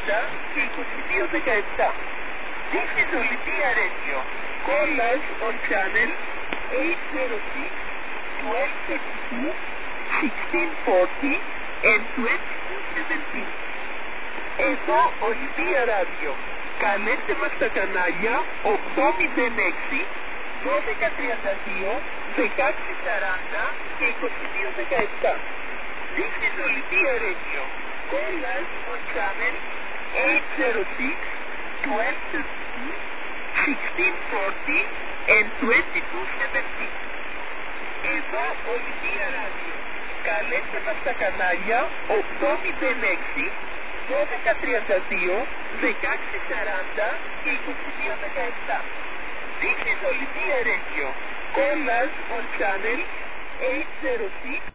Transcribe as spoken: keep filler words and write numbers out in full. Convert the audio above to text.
σαράντα και είκοσι δύο δεκαεπτά. This is Olympia Radio. Call us on channel eight zero six, twelve thirty-two, sixteen forty and twenty-two seventeen. Εδώ Olympia Radio. Καλέστε μας στα κανάλια οκτώ μηδέν έξι, δώδεκα τριάντα δύο, δεκαέξι σαράντα και είκοσι δύο δεκαεπτά. This is Olympia Radio. Call us on channel eight zero six, twelve thirty-two, sixteen forty and twenty-two seventeen. Εδώ Olympia Radio. Καλέστε μας στα κανάλια οκτώ μηδέν έξι, δώδεκα τριάντα δύο, δεκαέξι σαράντα και είκοσι δύο δεκαεπτά. This is Olympia Radio. Call us on channel eight zero six.